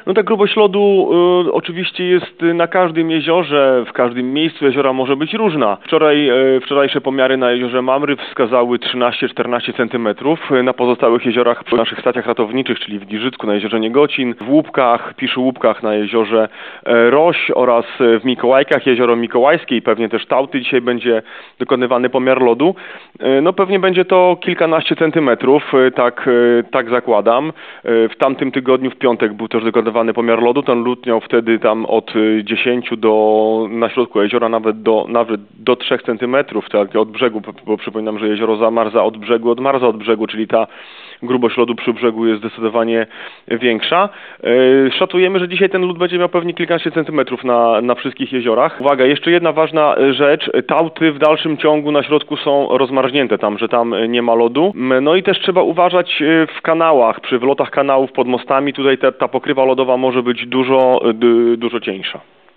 No ta grubość lodu oczywiście jest na każdym jeziorze, w każdym miejscu jeziora może być różna. Wczorajsze pomiary na jeziorze Mamry wskazały 13-14 cm. Na pozostałych jeziorach przy naszych stacjach ratowniczych, czyli w Giżycku, na jeziorze Niegocin, w Łupkach, Piszu-Łupkach, na jeziorze Roś oraz w Mikołajkach, jezioro Mikołajskie i pewnie też Tałty dzisiaj będzie dokonywany pomiar lodu. No pewnie będzie to kilkanaście centymetrów, tak zakładam. W tamtym tygodniu, w piątek, był też dokonywany pomiar lodu. Ten lód miał wtedy tam od 10 na środku jeziora nawet do 3 centymetrów, tak, od brzegu, bo przypominam, że jezioro zamarza od brzegu, odmarza od brzegu, czyli ta grubość lodu przy brzegu jest zdecydowanie większa. Szacujemy, że dzisiaj ten lód będzie miał pewnie kilkanaście centymetrów na wszystkich jeziorach. Uwaga, jeszcze jedna ważna rzecz. Tałty w dalszym ciągu na środku są rozmarznięte że tam nie ma lodu. No i też trzeba uważać w kanałach, przy wylotach kanałów pod mostami. Tutaj ta pokrywa lodowa może być dużo cieńsza.